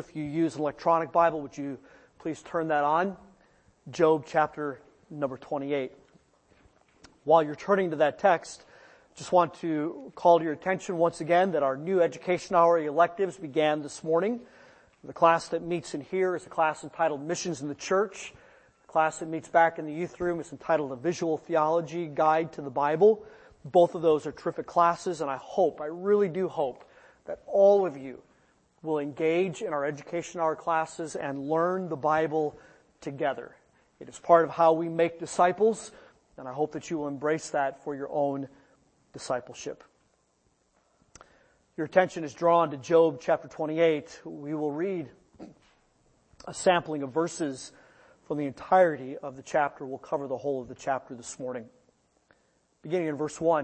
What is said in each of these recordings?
if you use an electronic Bible, would you please turn that on? Job chapter number 28. While you're turning to that text, just want to call to your attention once again that our new Education Hour electives began this morning. The class that meets in here is a class entitled Missions in the Church. The class that meets back in the youth room is entitled A Visual Theology Guide to the Bible. Both of those are terrific classes, and I really do hope, that all of you will engage in our Education Hour classes and learn the Bible together. It is part of how we make disciples, and I hope that you will embrace that for your own discipleship. Your attention is drawn to Job chapter 28. We will read a sampling of verses from the entirety of the chapter. We'll cover the whole of the chapter this morning. Beginning in verse 1.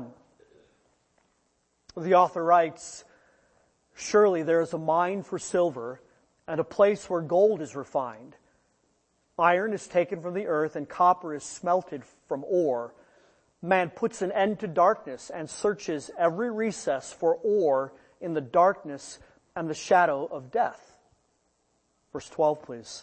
The author writes, "Surely there is a mine for silver, and a place where gold is refined. Iron is taken from the earth, and copper is smelted from ore. Man puts an end to darkness and searches every recess for ore in the darkness and the shadow of death." Verse 12, please.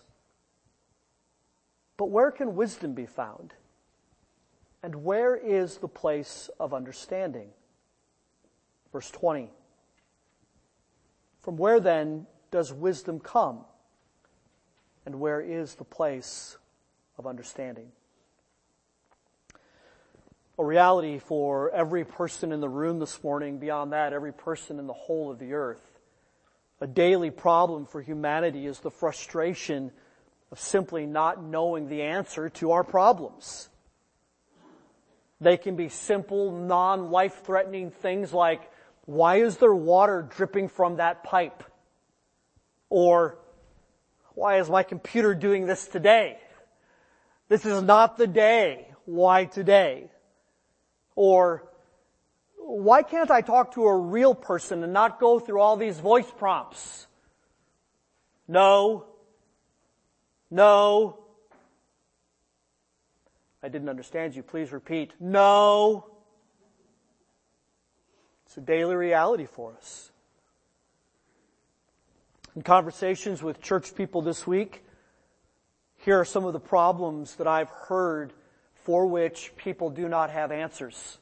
"But where can wisdom be found? And where is the place of understanding?" Verse 20. "From where then does wisdom come? And where is the place of understanding?" A reality for every person in the room this morning, beyond that, every person in the whole of the earth. A daily problem for humanity is the frustration of simply not knowing the answer to our problems. They can be simple, non-life-threatening things like, why is there water dripping from that pipe? Or, why is my computer doing this today? This is not the day. Why today? Or, why can't I talk to a real person and not go through all these voice prompts? No. I didn't understand you. Please repeat. No. It's a daily reality for us. In conversations with church people this week, here are some of the problems that I've heard for which people do not have answers.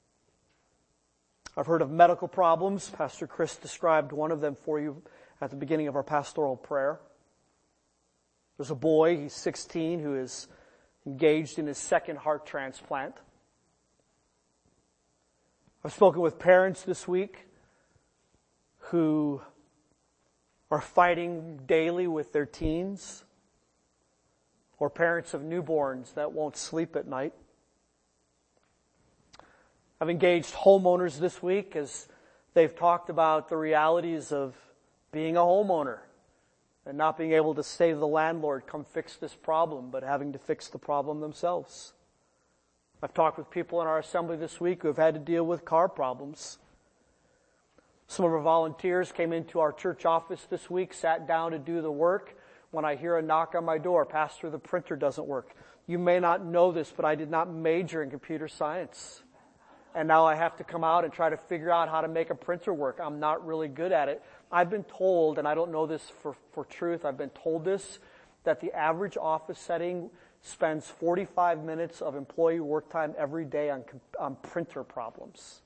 I've heard of medical problems. Pastor Chris described one of them for you at the beginning of our pastoral prayer. There's a boy, he's 16, who is engaged in his second heart transplant. I've spoken with parents this week who are fighting daily with their teens, or parents of newborns that won't sleep at night. I've engaged homeowners this week as they've talked about the realities of being a homeowner and not being able to say to the landlord, come fix this problem, but having to fix the problem themselves. I've talked with people in our assembly this week who have had to deal with car problems. Some of our volunteers came into our church office this week, sat down to do the work. When I hear a knock on my door, "Pastor, the printer doesn't work." You may not know this, but I did not major in computer science. And now I have to come out and try to figure out how to make a printer work. I'm not really good at it. I've been told, and I don't know this for truth, I've been told this, that the average office setting spends 45 minutes of employee work time every day on printer problems.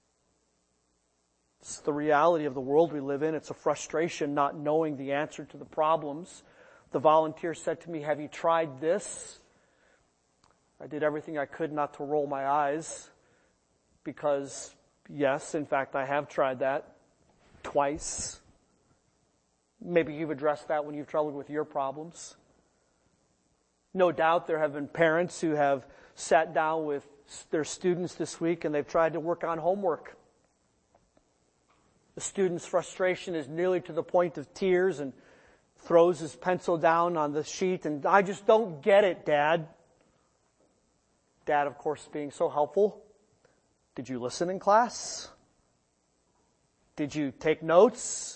It's the reality of the world we live in. It's a frustration not knowing the answer to the problems. The volunteer said to me, "Have you tried this?" I did everything I could not to roll my eyes because, yes, in fact, I have tried that twice. Maybe you've addressed that when you've struggled with your problems. No doubt there have been parents who have sat down with their students this week and they've tried to work on homework. The student's frustration is nearly to the point of tears and throws his pencil down on the sheet and, "I just don't get it, Dad." Dad, of course, being so helpful. "Did you listen in class? Did you take notes?"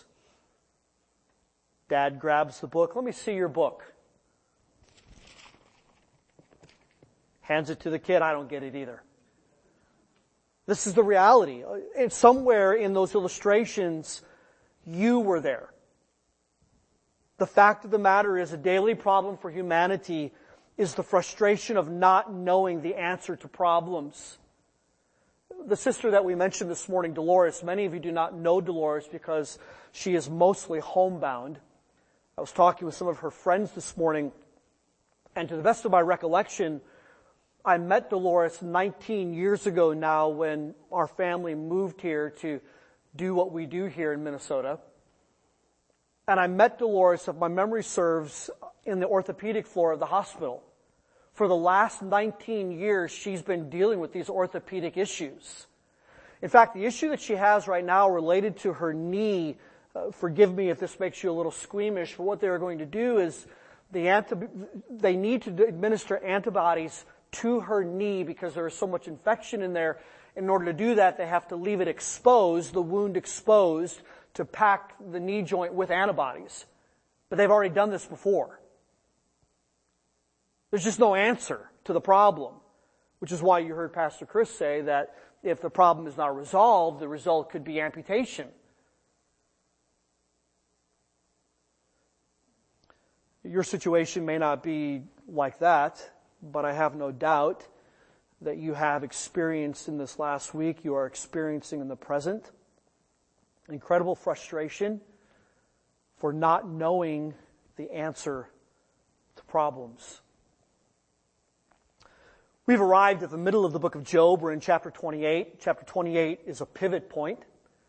Dad grabs the book. "Let me see your book." Hands it to the kid. "I don't get it either." This is the reality. And somewhere in those illustrations, you were there. The fact of the matter is, a daily problem for humanity is the frustration of not knowing the answer to problems. The sister that we mentioned this morning, Dolores, many of you do not know Dolores because she is mostly homebound. I was talking with some of her friends this morning, and to the best of my recollection, I met Dolores 19 years ago now when our family moved here to do what we do here in Minnesota. And I met Dolores, if my memory serves, in the orthopedic floor of the hospital. For the last 19 years, she's been dealing with these orthopedic issues. In fact, the issue that she has right now related to her knee, forgive me if this makes you a little squeamish, but what they're going to do is they need to administer antibodies to her knee because there is so much infection in there. In order to do that, they have to leave it exposed, the wound exposed, to pack the knee joint with antibodies. But they've already done this before. There's just no answer to the problem, which is why you heard Pastor Chris say that if the problem is not resolved, the result could be amputation. Your situation may not be like that, but I have no doubt that you have experienced in this last week, you are experiencing in the present, incredible frustration for not knowing the answer to problems. We've arrived at the middle of the book of Job. We're in chapter 28. Chapter 28 is a pivot point.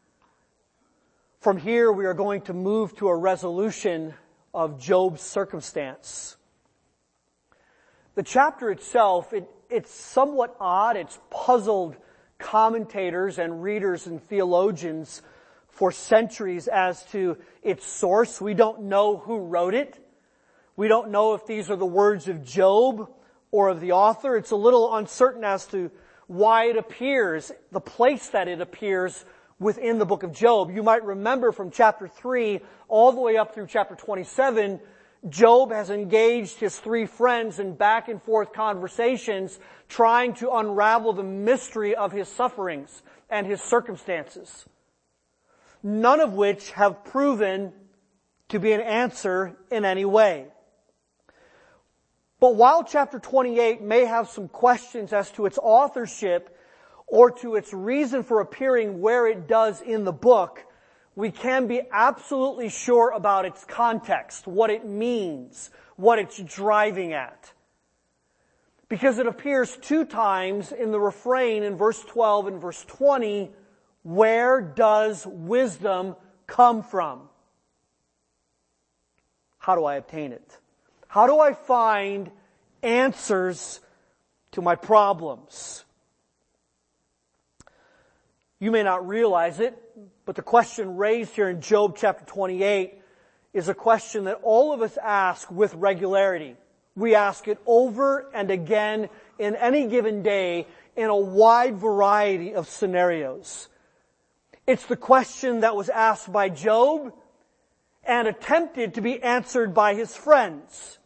From here, we are going to move to a resolution of Job's circumstance. The chapter itself, it's somewhat odd. It's puzzled commentators and readers and theologians for centuries as to its source. We don't know who wrote it. We don't know if these are the words of Job or of the author. It's a little uncertain as to why it appears, the place that it appears within the book of Job. You might remember from chapter 3 all the way up through chapter 27, Job has engaged his three friends in back and forth conversations trying to unravel the mystery of his sufferings and his circumstances, none of which have proven to be an answer in any way. But while chapter 28 may have some questions as to its authorship or to its reason for appearing where it does in the book, we can be absolutely sure about its context, what it means, what it's driving at. Because it appears two times in the refrain in verse 12 and verse 20, where does wisdom come from? How do I obtain it? How do I find answers to my problems? You may not realize it, but the question raised here in Job chapter 28 is a question that all of us ask with regularity. We ask it over and again in any given day in a wide variety of scenarios. It's the question that was asked by Job and attempted to be answered by his friends.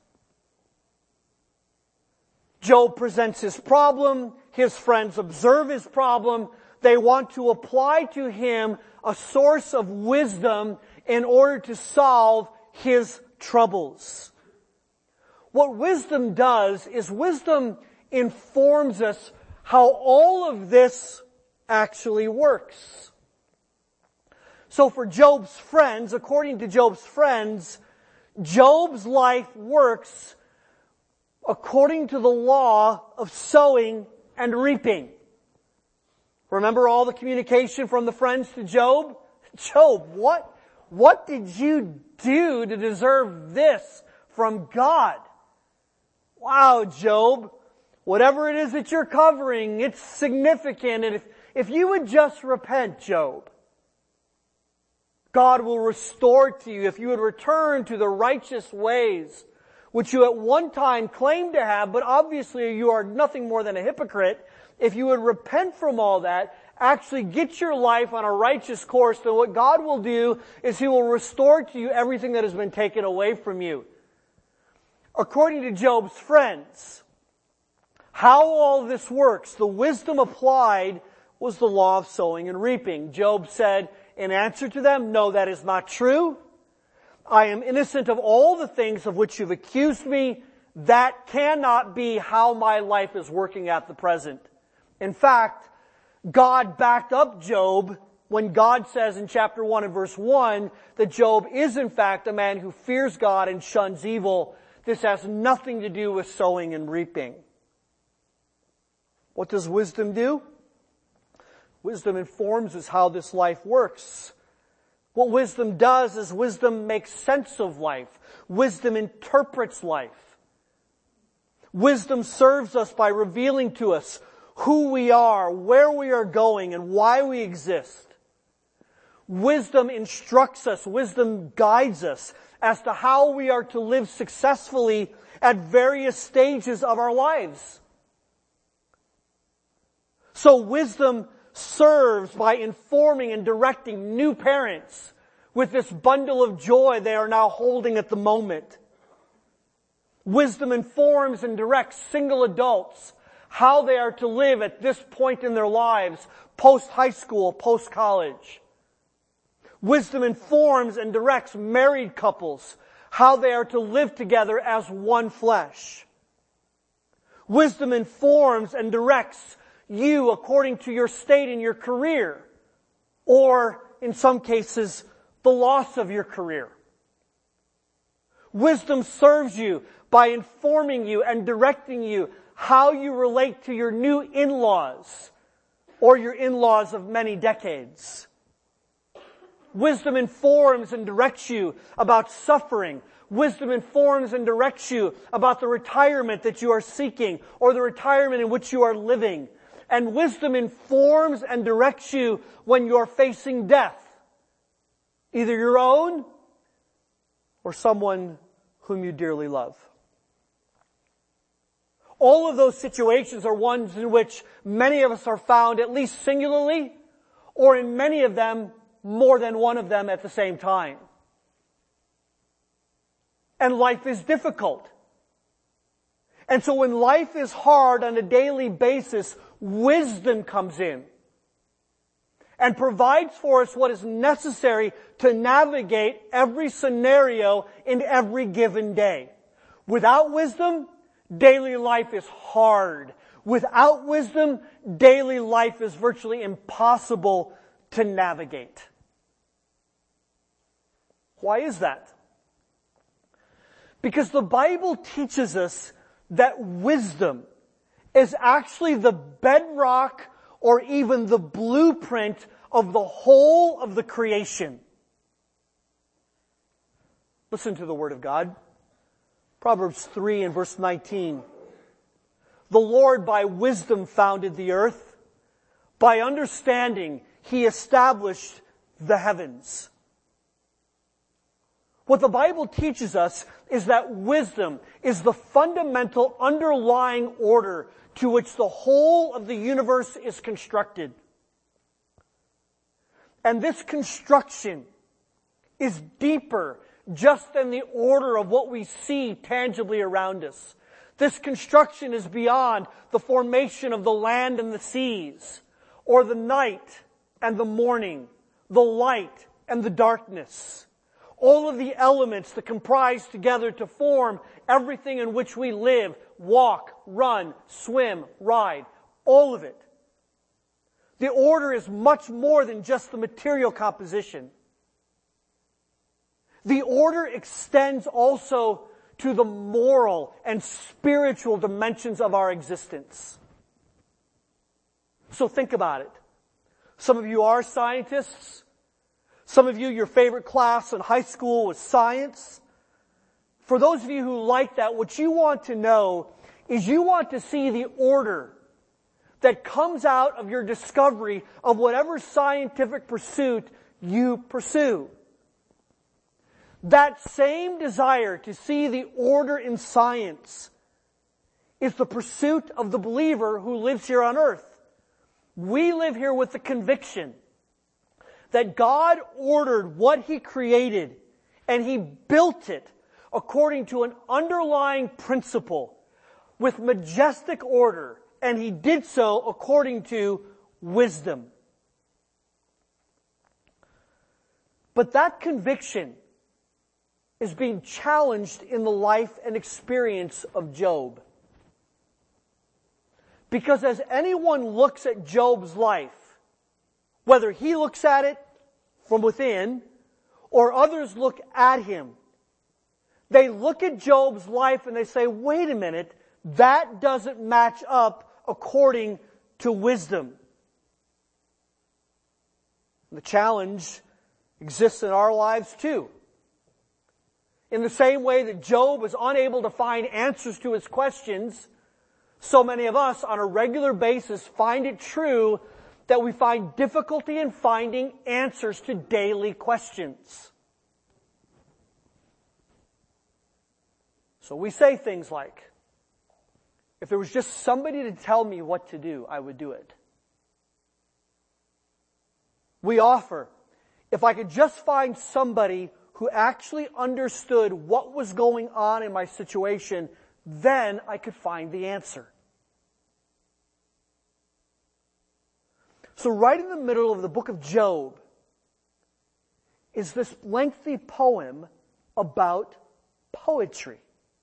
Job presents his problem. His friends observe his problem. They want to apply to him a source of wisdom in order to solve his troubles. What wisdom does is wisdom informs us how all of this actually works. So for Job's friends, according to Job's friends, Job's life works according to the law of sowing and reaping. Remember all the communication from the friends to Job? Job, what did you do to deserve this from God? Wow, Job, whatever it is that you're covering, it's significant. And if you would just repent, Job, God will restore to you. If you would return to the righteous ways, which you at one time claimed to have, but obviously you are nothing more than a hypocrite. If you would repent from all that, actually get your life on a righteous course, then what God will do is He will restore to you everything that has been taken away from you. According to Job's friends, how all this works, the wisdom applied was the law of sowing and reaping. Job said in answer to them, no, that is not true. I am innocent of all the things of which you've accused me. That cannot be how my life is working at the present. In fact, God backed up Job when God says in chapter 1 and verse 1 that Job is in fact a man who fears God and shuns evil. This has nothing to do with sowing and reaping. What does wisdom do? Wisdom informs us how this life works. What wisdom does is wisdom makes sense of life. Wisdom interprets life. Wisdom serves us by revealing to us who we are, where we are going, and why we exist. Wisdom instructs us, wisdom guides us as to how we are to live successfully at various stages of our lives. So wisdom serves by informing and directing new parents with this bundle of joy they are now holding at the moment. Wisdom informs and directs single adults how they are to live at this point in their lives, post-high school, post-college. Wisdom informs and directs married couples how they are to live together as one flesh. Wisdom informs and directs you according to your state in your career, or in some cases, the loss of your career. Wisdom serves you by informing you and directing you how you relate to your new in-laws or your in-laws of many decades. Wisdom informs and directs you about suffering. Wisdom informs and directs you about the retirement that you are seeking or the retirement in which you are living. And wisdom informs and directs you when you are facing death, either your own or someone whom you dearly love. All of those situations are ones in which many of us are found at least singularly, or in many of them, more than one of them at the same time. And life is difficult. And so when life is hard on a daily basis, wisdom comes in and provides for us what is necessary to navigate every scenario in every given day. Without wisdom, daily life is hard. Without wisdom, daily life is virtually impossible to navigate. Why is that? Because the Bible teaches us that wisdom is actually the bedrock or even the blueprint of the whole of the creation. Listen to the Word of God. Proverbs 3 and verse 19. The Lord by wisdom founded the earth. By understanding He established the heavens. What the Bible teaches us is that wisdom is the fundamental underlying order to which the whole of the universe is constructed. And this construction is deeper just than the order of what we see tangibly around us. This construction is beyond the formation of the land and the seas, or the night and the morning, the light and the darkness. All of the elements that comprise together to form everything in which we live, walk, run, swim, ride, all of it. The order is much more than just the material composition. The order extends also to the moral and spiritual dimensions of our existence. So think about it. Some of you are scientists. Some of you, your favorite class in high school was science. For those of you who like that, what you want to know is you want to see the order that comes out of your discovery of whatever scientific pursuit you pursue. That same desire to see the order in science is the pursuit of the believer who lives here on earth. We live here with the conviction that God ordered what He created and He built it according to an underlying principle with majestic order, and He did so according to wisdom. But that conviction is being challenged in the life and experience of Job. Because as anyone looks at Job's life, whether he looks at it from within or others look at him, they look at Job's life and they say, wait a minute, that doesn't match up according to wisdom. The challenge exists in our lives too. In the same way that Job was unable to find answers to his questions, so many of us on a regular basis find it true that we find difficulty in finding answers to daily questions. So we say things like, if there was just somebody to tell me what to do, I would do it. We offer, if I could just find somebody who actually understood what was going on in my situation, then I could find the answer. So right in the middle of the book of Job is this lengthy poem about poetry,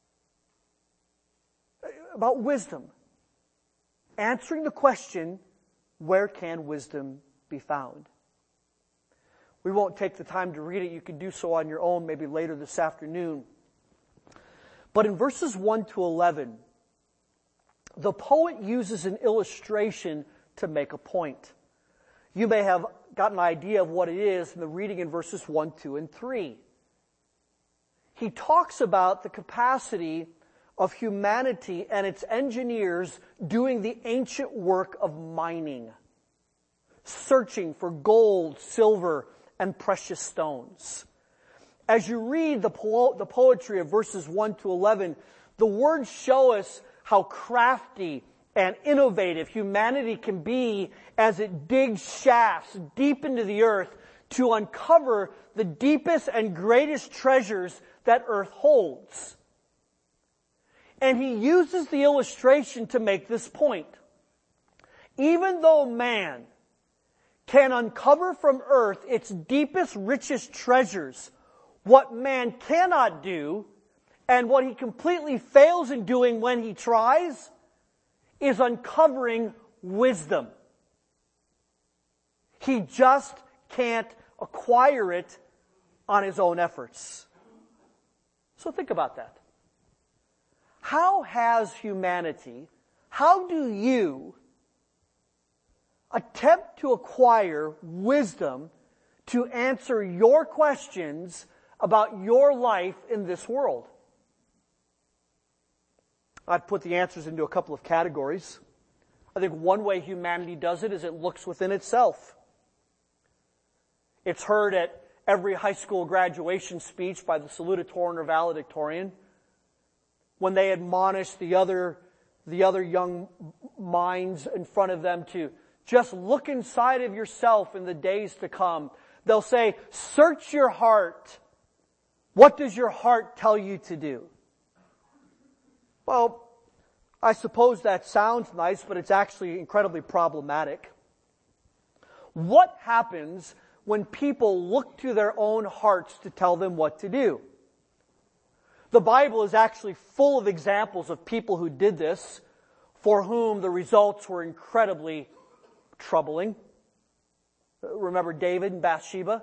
about wisdom, answering the question, where can wisdom be found? We won't take the time to read it. You can do so on your own, maybe later this afternoon. But in verses 1 to 11, the poet uses an illustration to make a point. You may have got an idea of what it is in the reading in verses 1, 2, and 3. He talks about the capacity of humanity and its engineers doing the ancient work of mining, searching for gold, silver, and precious stones. As you read the poetry of verses 1 to 11, the words show us how crafty and innovative humanity can be as it digs shafts deep into the earth to uncover the deepest and greatest treasures that earth holds. And he uses the illustration to make this point. Even though man can uncover from earth its deepest, richest treasures, what man cannot do, and what he completely fails in doing when he tries, is uncovering wisdom. He just can't acquire it on his own efforts. So think about that. How has humanity, how do you attempt to acquire wisdom to answer your questions about your life in this world? I've put the answers into a couple of categories. I think one way humanity does it is it looks within itself. It's heard at every high school graduation speech by the salutatorian or valedictorian when they admonish the other young minds in front of them to just look inside of yourself in the days to come. They'll say, search your heart. What does your heart tell you to do? Well, I suppose that sounds nice, but it's actually incredibly problematic. What happens when people look to their own hearts to tell them what to do? The Bible is actually full of examples of people who did this, for whom the results were incredibly troubling. Remember David and Bathsheba?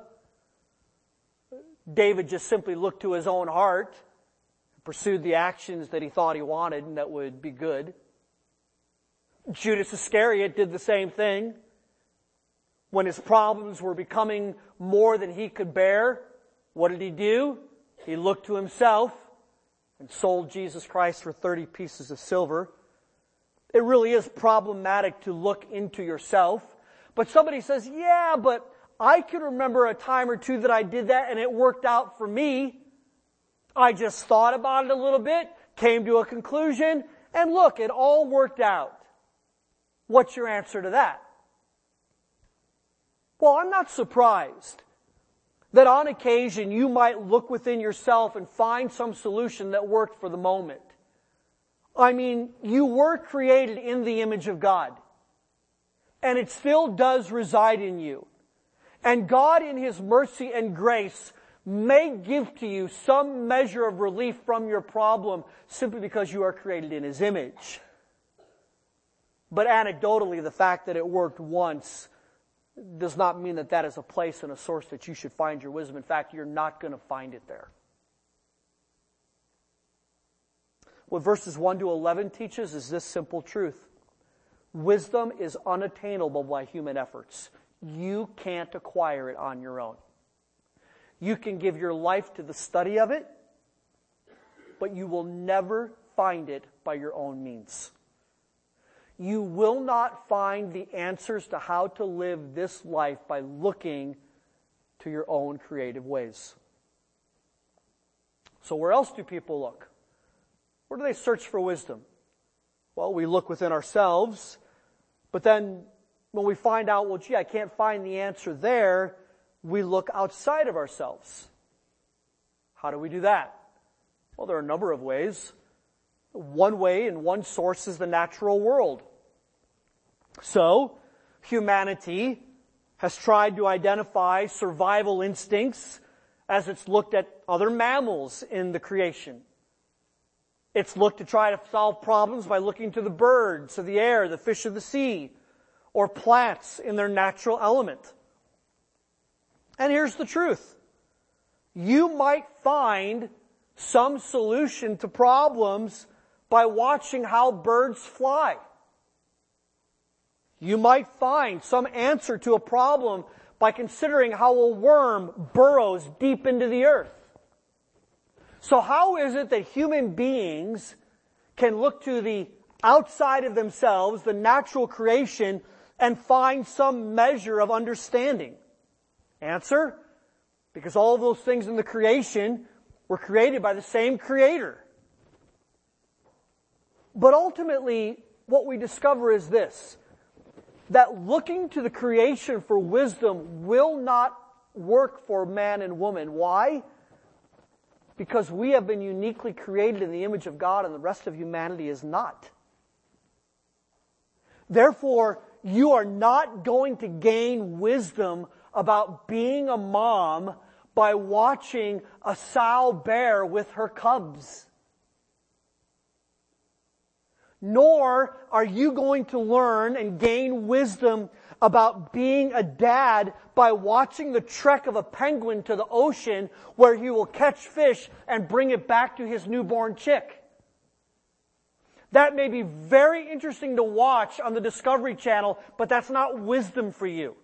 David just simply looked to his own heart, pursued the actions that he thought he wanted and that would be good. Judas Iscariot did the same thing. When his problems were becoming more than he could bear, what did he do? He looked to himself and sold Jesus Christ for 30 pieces of silver. It really is problematic to look into yourself. But somebody says, yeah, but I can remember a time or two that I did that and it worked out for me. I just thought about it a little bit, came to a conclusion, and look, it all worked out. What's your answer to that? Well, I'm not surprised that on occasion you might look within yourself and find some solution that worked for the moment. I mean, you were created in the image of God, and it still does reside in you. And God, in His mercy and grace, may give to you some measure of relief from your problem simply because you are created in His image. But anecdotally, the fact that it worked once does not mean that that is a place and a source that you should find your wisdom. In fact, you're not going to find it there. What verses 1 to 11 teaches is this simple truth. Wisdom is unattainable by human efforts. You can't acquire it on your own. You can give your life to the study of it, but you will never find it by your own means. You will not find the answers to how to live this life by looking to your own creative ways. So where else do people look? Where do they search for wisdom? Well, we look within ourselves, but then when we find out, well, gee, I can't find the answer there, we look outside of ourselves. How do we do that? Well, there are a number of ways. One way and one source is the natural world. So, humanity has tried to identify survival instincts as it's looked at other mammals in the creation. It's looked to try to solve problems by looking to the birds of the air, the fish of the sea, or plants in their natural element. And here's the truth. You might find some solution to problems by watching how birds fly. You might find some answer to a problem by considering how a worm burrows deep into the earth. So how is it that human beings can look to the outside of themselves, the natural creation, and find some measure of understanding? Answer: because all of those things in the creation were created by the same Creator. But ultimately, what we discover is this, that looking to the creation for wisdom will not work for man and woman. Why? Because we have been uniquely created in the image of God and the rest of humanity is not. Therefore, you are not going to gain wisdom about being a mom by watching a sow bear with her cubs. Nor are you going to learn and gain wisdom about being a dad by watching the trek of a penguin to the ocean where he will catch fish and bring it back to his newborn chick. That may be very interesting to watch on the Discovery Channel, but that's not wisdom for you.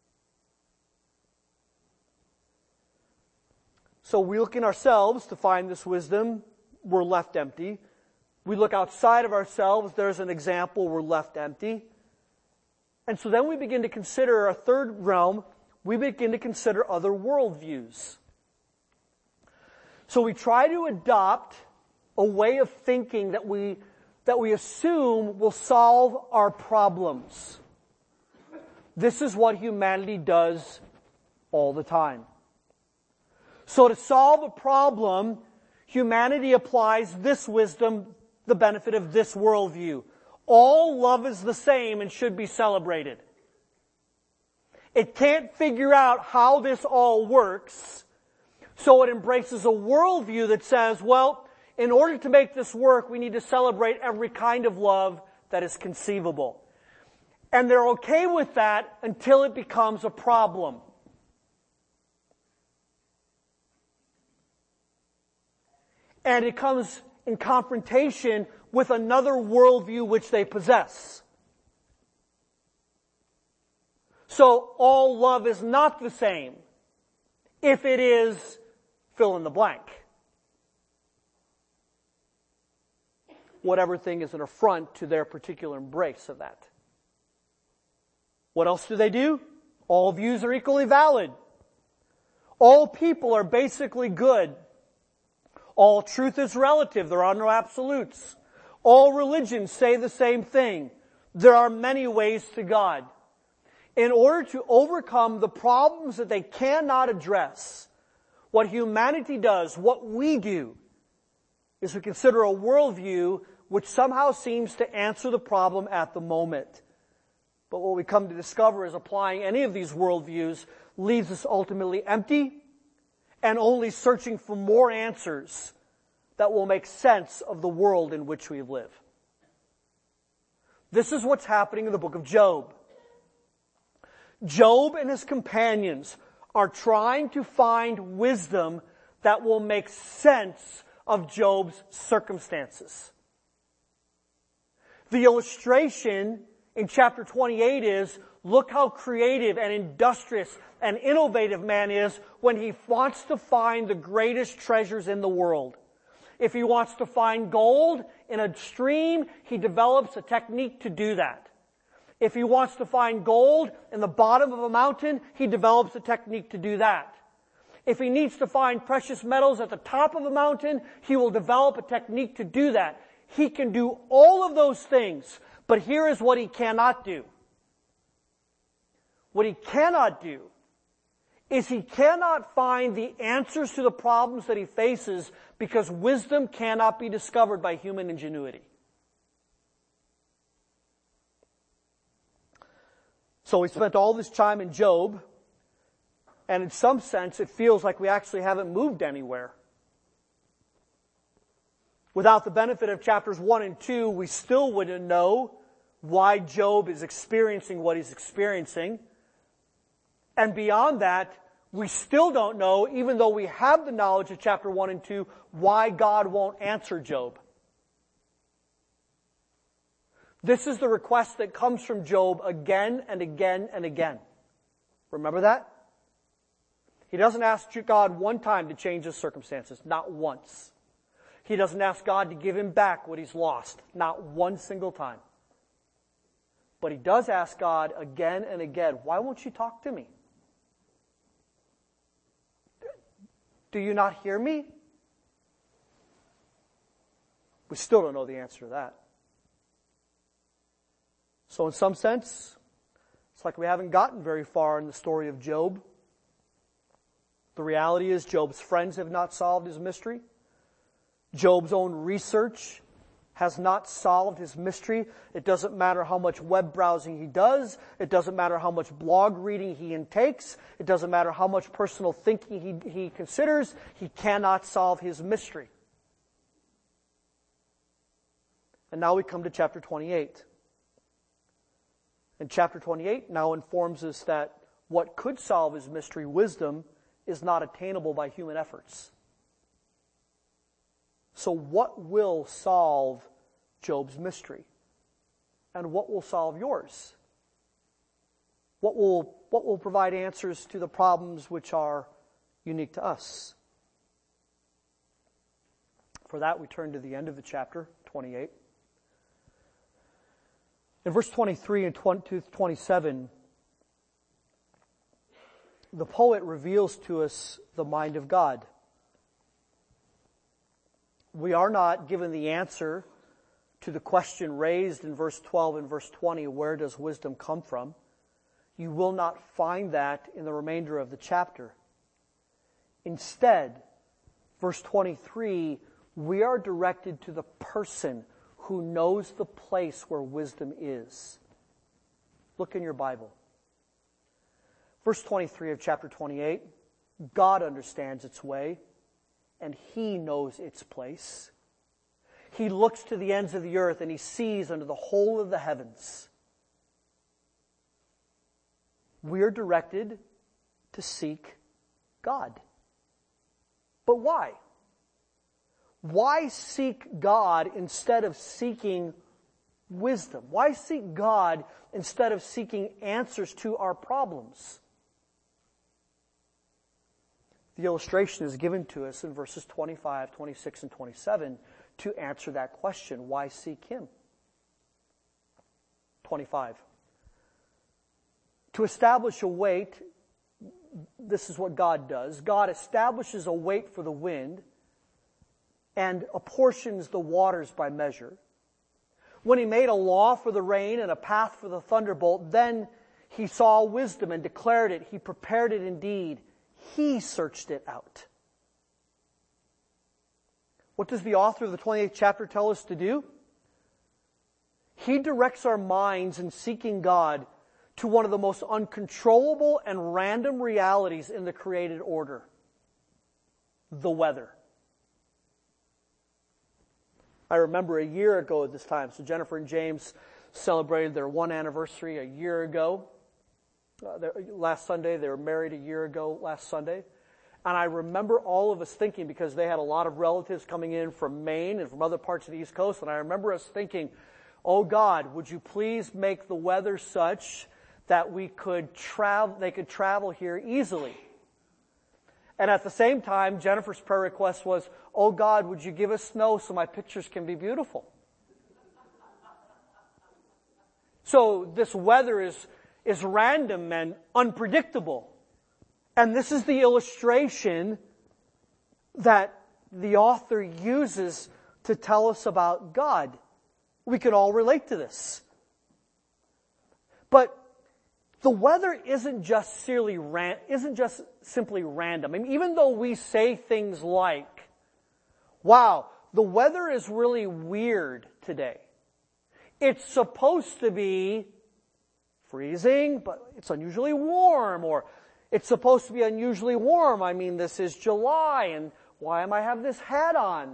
So we look in ourselves to find this wisdom, we're left empty. We look outside of ourselves, there's an example, we're left empty. And so then we begin to consider a third realm, we begin to consider other worldviews. So we try to adopt a way of thinking that we assume will solve our problems. This is what humanity does all the time. So to solve a problem, humanity applies this wisdom, the benefit of this worldview. All love is the same and should be celebrated. It can't figure out how this all works, so it embraces a worldview that says, well, in order to make this work, we need to celebrate every kind of love that is conceivable. And they're okay with that until it becomes a problem. And it comes in confrontation with another worldview which they possess. So all love is not the same if it is fill in the blank. Whatever thing is an affront to their particular embrace of that. What else do? All views are equally valid. All people are basically good. All truth is relative. There are no absolutes. All religions say the same thing. There are many ways to God. In order to overcome the problems that they cannot address, what humanity does, what we do, is we consider a worldview which somehow seems to answer the problem at the moment. But what we come to discover is applying any of these worldviews leaves us ultimately empty and only searching for more answers that will make sense of the world in which we live. This is what's happening in the book of Job. Job and his companions are trying to find wisdom that will make sense of Job's circumstances. The illustration in chapter 28 is, look how creative and industrious and innovative man is when he wants to find the greatest treasures in the world. If he wants to find gold in a stream, he develops a technique to do that. If he wants to find gold in the bottom of a mountain, he develops a technique to do that. If he needs to find precious metals at the top of a mountain, he will develop a technique to do that. He can do all of those things, but here is what he cannot do. What he cannot do is he cannot find the answers to the problems that he faces because wisdom cannot be discovered by human ingenuity. So we spent all this time in Job, and in some sense it feels like we actually haven't moved anywhere. Without the benefit of chapters 1 and 2, we still wouldn't know why Job is experiencing what he's experiencing. And beyond that, we still don't know, even though we have the knowledge of chapter 1 and 2, why God won't answer Job. This is the request that comes from Job again and again and again. Remember that? He doesn't ask God one time to change his circumstances, not once. He doesn't ask God to give him back what he's lost, not one single time. But he does ask God again and again, why won't you talk to me? Do you not hear me? We still don't know the answer to that. So in some sense, it's like we haven't gotten very far in the story of Job. The reality is Job's friends have not solved his mystery. Job's own research has not solved his mystery. It doesn't matter how much web browsing he does. It doesn't matter how much blog reading he intakes. It doesn't matter how much personal thinking he considers. He cannot solve his mystery. And now we come to chapter 28. And chapter 28 now informs us that what could solve his mystery, wisdom, is not attainable by human efforts. So what will solve Job's mystery? And what will solve yours? What will provide answers to the problems which are unique to us? For that, we turn to the end of the chapter 28. In verse 23 and 27, the poet reveals to us the mind of God. We are not given the answer to the question raised in verse 12 and verse 20, where does wisdom come from? You will not find that in the remainder of the chapter. Instead, verse 23, we are directed to the person who knows the place where wisdom is. Look in your Bible. Verse 23 of chapter 28, God understands its way, and He knows its place. He looks to the ends of the earth, and He sees under the whole of the heavens. We are directed to seek God. But why? Why seek God instead of seeking wisdom? Why seek God instead of seeking answers to our problems? The illustration is given to us in verses 25, 26, and 27 to answer that question. Why seek Him? 25. To establish a weight, this is what God does. God establishes a weight for the wind and apportions the waters by measure. When He made a law for the rain and a path for the thunderbolt, then He saw wisdom and declared it. He prepared it indeed. He searched it out. What does the author of the 28th chapter tell us to do? He directs our minds in seeking God to one of the most uncontrollable and random realities in the created order. the weather. I remember a year ago at this time, so Jennifer and James celebrated their 1 anniversary a year ago. Last Sunday, they were married a year ago last Sunday. And I remember all of us thinking, because they had a lot of relatives coming in from Maine and from other parts of the East Coast, and I remember us thinking, oh God, would you please make the weather such that they could travel here easily. And at the same time, Jennifer's prayer request was, oh God, would you give us snow so my pictures can be beautiful? So this weather is random and unpredictable. And this is the illustration that the author uses to tell us about God. We can all relate to this. But the weather isn't just simply random. I mean, even though we say things like, wow, the weather is really weird today. It's supposed to be freezing, but it's unusually warm, or it's supposed to be unusually warm. I mean, this is July, and why am I having this hat on?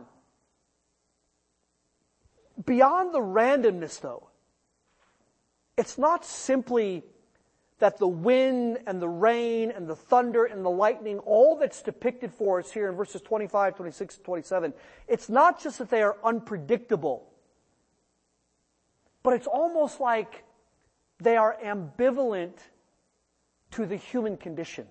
Beyond the randomness, though, it's not simply that the wind and the rain and the thunder and the lightning, all that's depicted for us here in verses 25, 26, and 27, it's not just that they are unpredictable, but it's almost like they are ambivalent to the human condition.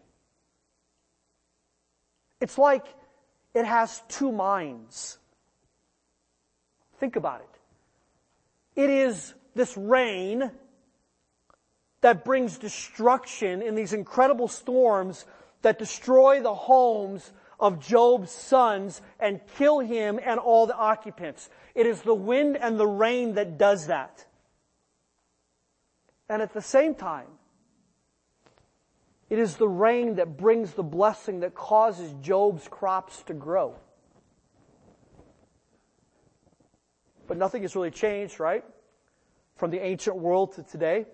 It's like it has two minds. Think about it. It is this rain that brings destruction in these incredible storms that destroy the homes of Job's sons and kill him and all the occupants. It is the wind and the rain that does that. And at the same time, it is the rain that brings the blessing that causes Job's crops to grow. But nothing has really changed, right? From the ancient world to today.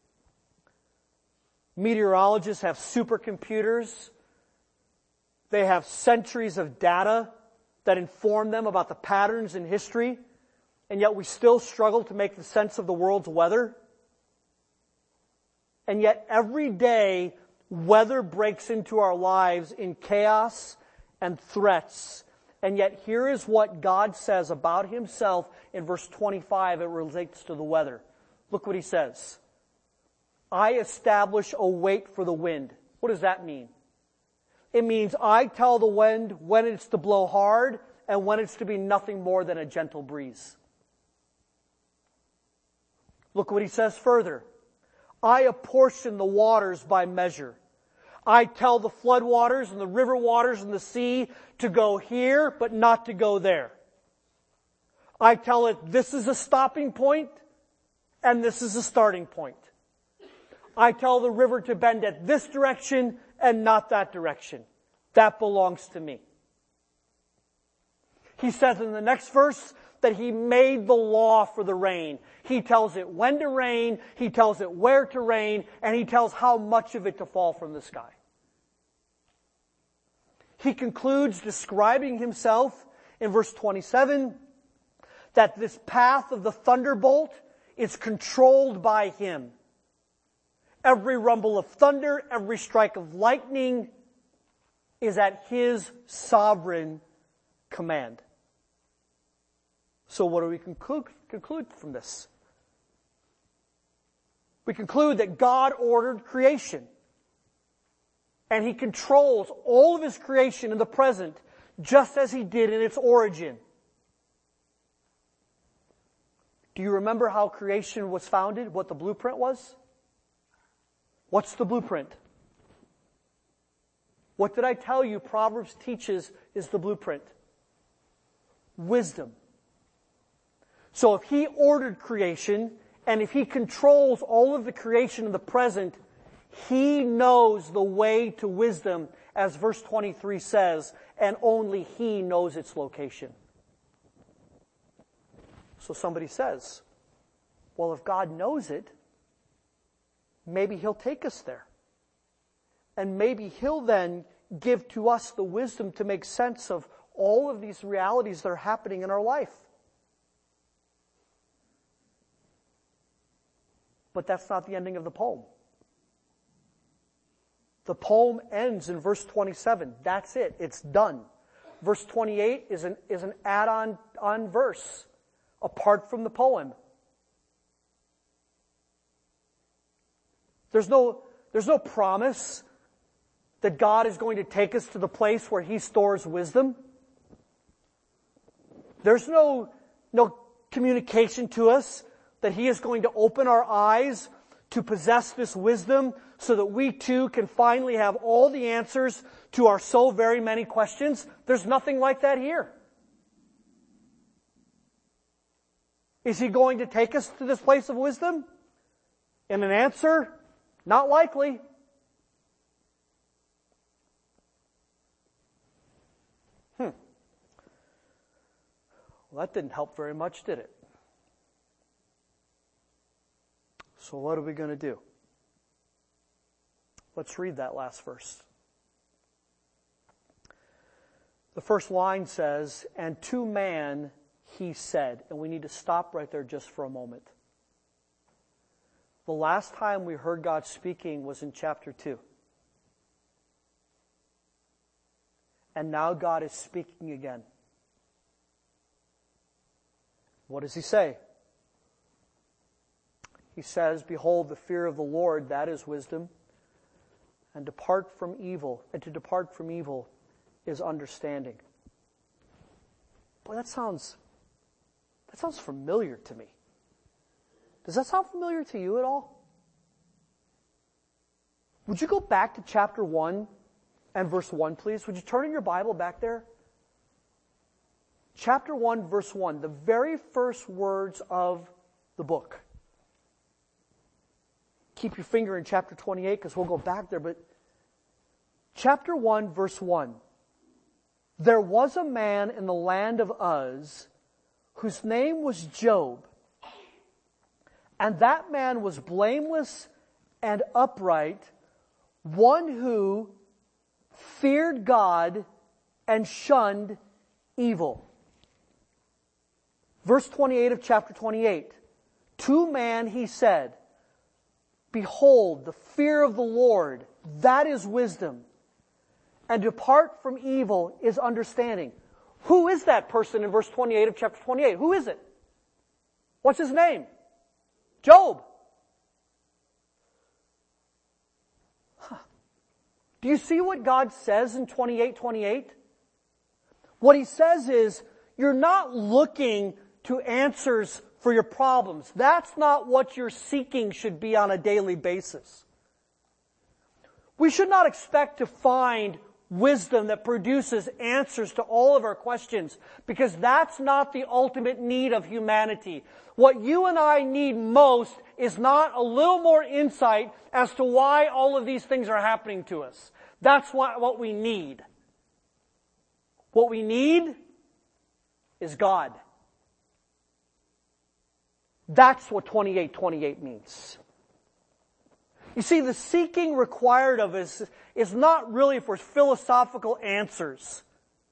Meteorologists have supercomputers. They have centuries of data that inform them about the patterns in history, and yet we still struggle to make the sense of the world's weather. And yet every day, weather breaks into our lives in chaos and threats. And yet here is what God says about himself in verse 25. It relates to the weather. Look what he says. I establish a weight for the wind. What does that mean? It means I tell the wind when it's to blow hard and when it's to be nothing more than a gentle breeze. Look what he says further. I apportion the waters by measure. I tell the flood waters and the river waters and the sea to go here, but not to go there. I tell it this is a stopping point and this is a starting point. I tell the river to bend at this direction and not that direction. That belongs to me. He says in the next verse that he made the law for the rain. He tells it when to rain, he tells it where to rain, and he tells how much of it to fall from the sky. He concludes describing himself in verse 27 that this path of the thunderbolt is controlled by him. Every rumble of thunder, every strike of lightning is at his sovereign command. So what do we conclude from this? We conclude that God ordered creation. And he controls all of his creation in the present, just as he did in its origin. Do you remember how creation was founded? What the blueprint was? What's the blueprint? What did I tell you Proverbs teaches is the blueprint? Wisdom. So if he ordered creation, and if he controls all of the creation in the present, he knows the way to wisdom, as verse 23 says, and only he knows its location. So somebody says, well, if God knows it, maybe he'll take us there. And maybe he'll then give to us the wisdom to make sense of all of these realities that are happening in our life. But that's not the ending of the poem. The poem ends in verse 27. That's it. It's done. Verse 28 is an add-on verse apart from the poem. There's no promise that God is going to take us to the place where He stores wisdom. There's no communication to us that He is going to open our eyes to possess this wisdom so that we too can finally have all the answers to our so very many questions. There's nothing like that here. Is He going to take us to this place of wisdom? And an answer? Not likely. Well, that didn't help very much, did it? So what are we going to do? Let's read that last verse. The first line says, "And to man He said," and we need to stop right there just for a moment. The last time we heard God speaking was in chapter 2. And now God is speaking again. What does He say? He says, "Behold, the fear of the Lord, that is wisdom, and to depart from evil is understanding." Boy, that sounds familiar to me. Does that sound familiar to you at all? Would you go back to chapter 1 and verse 1, please? Would you turn in your Bible back there? Chapter 1, verse 1, the very first words of the book. Keep your finger in chapter 28 because we'll go back there, but chapter 1, verse 1. "There was a man in the land of Uz whose name was Job. And that man was blameless and upright, one who feared God and shunned evil." Verse 28 of chapter 28. "To man he said, Behold, the fear of the Lord, that is wisdom, and depart from evil is understanding." Who is that person in verse 28 of chapter 28? Who is it? What's his name? Job. Do you see what God says in 28:28? What He says is, you're not looking to answers for your problems. That's not what your seeking should be on a daily basis. We should not expect to find wisdom that produces answers to all of our questions, because that's not the ultimate need of humanity. What you and I need most is not a little more insight as to why all of these things are happening to us. That's what we need. What we need is God. That's what 28:28 means. You see, the seeking required of us is not really for philosophical answers.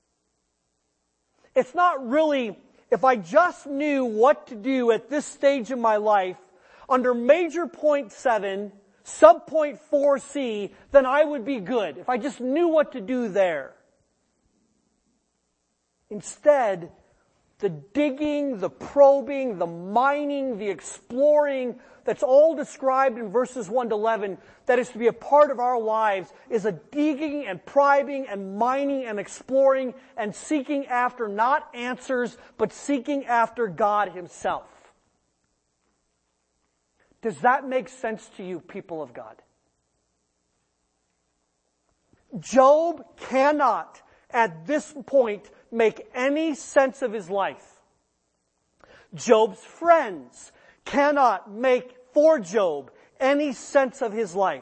It's not really, if I just knew what to do at this stage in my life, under major point 7, subpoint 4c, then I would be good. If I just knew what to do there. Instead, the digging, the probing, the mining, the exploring, that's all described in verses 1 to 11, that is to be a part of our lives, is a digging and probing and mining and exploring and seeking after not answers, but seeking after God Himself. Does that make sense to you, people of God? Job cannot, at this point, make any sense of his life. Job's friends cannot make for Job any sense of his life.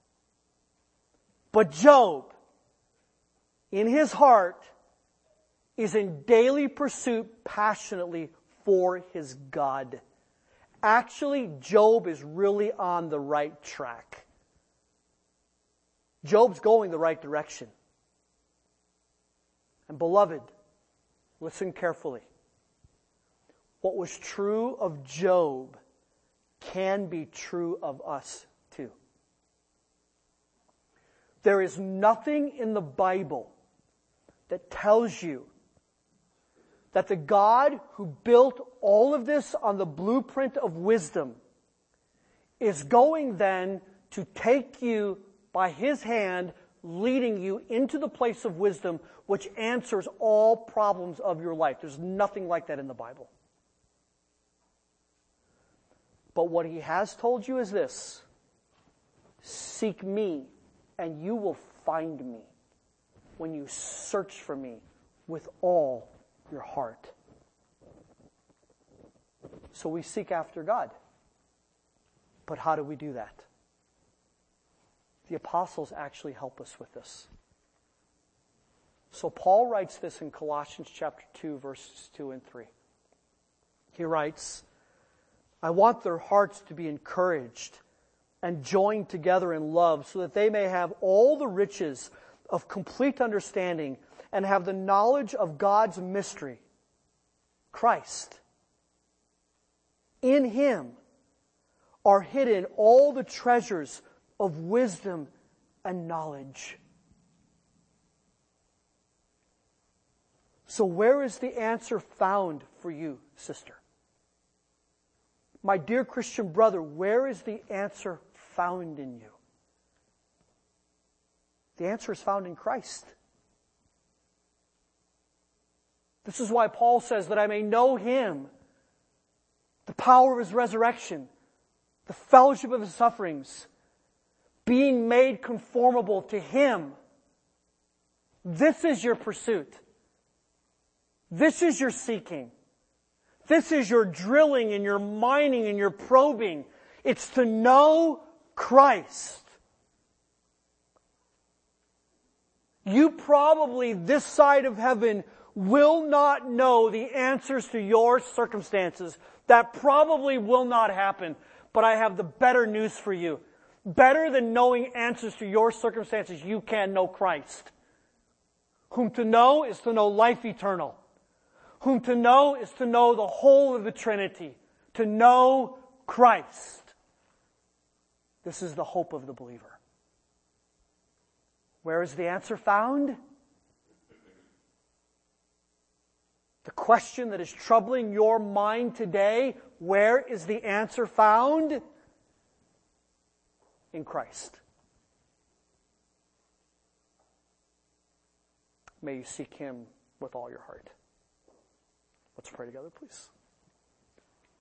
But Job, in his heart, is in daily pursuit passionately for his God. Actually, Job is really on the right track. Job's going the right direction. And beloved, listen carefully. What was true of Job can be true of us too. There is nothing in the Bible that tells you that the God who built all of this on the blueprint of wisdom is going then to take you by His hand, leading you into the place of wisdom which answers all problems of your life. There's nothing like that in the Bible. But what He has told you is this: seek me, and you will find me when you search for me with all your heart. So we seek after God. But how do we do that? The apostles actually help us with this. So Paul writes this in Colossians chapter 2, verses 2 and 3. He writes, I want their hearts to be encouraged and joined together in love, so that they may have all the riches of complete understanding and have the knowledge of God's mystery, Christ. In Him are hidden all the treasures of wisdom and knowledge. So where is the answer found for you, sister? My dear Christian brother, where is the answer found in you? The answer is found in Christ. This is why Paul says that I may know Him, the power of His resurrection, the fellowship of His sufferings, being made conformable to Him. This is your pursuit. This is your seeking. This is your drilling and your mining and your probing. It's to know Christ. You probably, this side of heaven, will not know the answers to your circumstances. That probably will not happen. But I have the better news for you. Better than knowing answers to your circumstances, you can know Christ. Whom to know is to know life eternal. Whom to know is to know the whole of the Trinity. To know Christ. This is the hope of the believer. Where is the answer found? The question that is troubling your mind today, where is the answer found? In Christ. May you seek Him with all your heart. Let's pray together, please.